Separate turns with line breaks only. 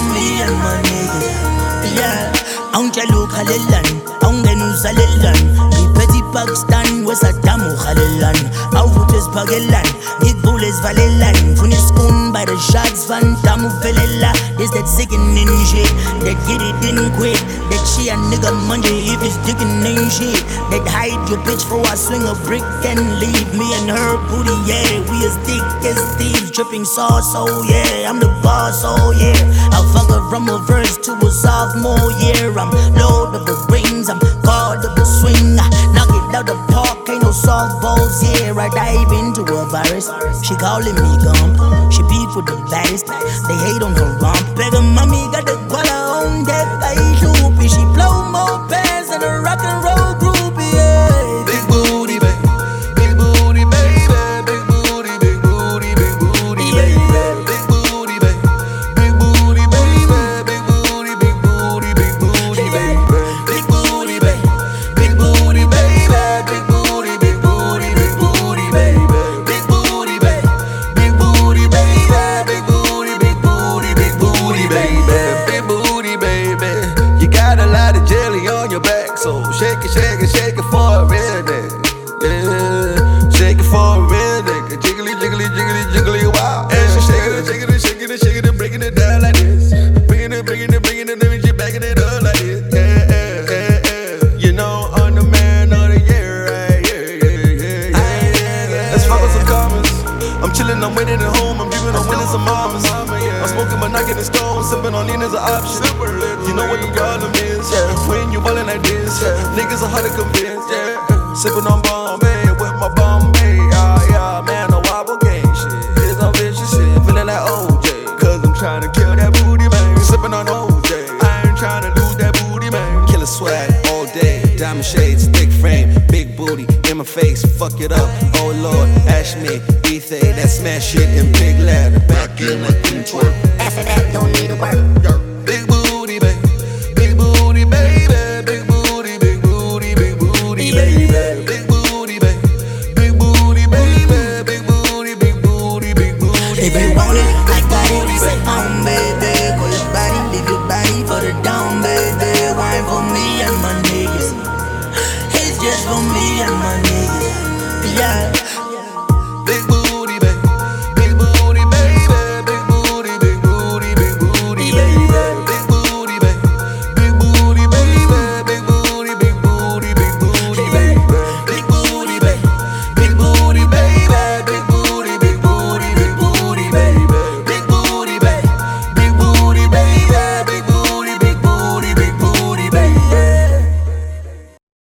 me and my niggas. Yeah, I'm Jalo Khalilan, I'm Benu Salilan. The petty Pakistan, West Adamu Khalilan. Outfootes Pagelan, Big Bullets Valilan. Funish Spoon by the shots, Van Damu Velela. This that sickening shit, that get it didn't quit. That she a nigga Monday if it's digging ain't shit. That hide your bitch for I swing a brick and leave me and her booty, yeah. We as thick as thieves, dripping sauce, oh yeah. I'm the boss, oh yeah. I fuck her from a verse to a sophomore year. I'm Lord of the Rings, I'm God of the swing. I knock it out the park, ain't no softballs, yeah. I dive into a virus, she calling me gump. She beef with the baddest, they hate on her rump. Beggar mommy got the guala on deck, I loopy. She blow more bands than a rock and roll groupie, yeah.
Big booty, baby. Big booty, baby. Big booty, big booty, big booty, baby. Big booty, baby. Big booty, baby. Big booty, big booty, big booty, baby. Big booty, baby. Big booty, baby. Big booty, big booty, big booty, baby. Big booty, baby. Big booty, baby. Big booty, big booty, big booty, baby. Big booty, baby. You got a lot of jelly on your back, so shake it, shake it, shake it for a real nigga. Yeah, shake it for a real nigga. Jiggly, jiggly, jiggly, jiggly, wow. And she shaking it, shaking it, shaking it, shaking it, breaking it down like this. Bringing it, bringing it, bringing it, then she backing it up like this. Yeah, yeah, yeah, yeah. You know I'm the man of the year, right? Yeah, yeah, yeah, yeah, yeah. Let's fuck with some comments. I'm chilling, I'm waiting at home, I'm dreaming, I'm winning some mamas. I'm smoking, but not getting stoned, sipping on lean as an option. You know what the problem is, yeah. When you ballin' like this, yeah. Niggas are hard to convince, yeah. Sipping on Bombay with my Bombay, yeah, man, no wobble game shit. It's no vicious shit, feeling like OJ, cause I'm trying to kill that booty, man. Sipping on OJ, I ain't trying to lose that booty, man. Killer swag all day, diamond shades, thick frame, big booty in my face, fuck it up, oh lord, ash me, Ethay, that smash shit in big ladder, back in like twerk.
After that, don't need to work.
Big booty, baby. Big booty, baby. Big booty, big booty, big booty, baby. Big booty, baby. Big booty, baby. Big booty, big booty, big booty.
If you want it, I got it, say baby.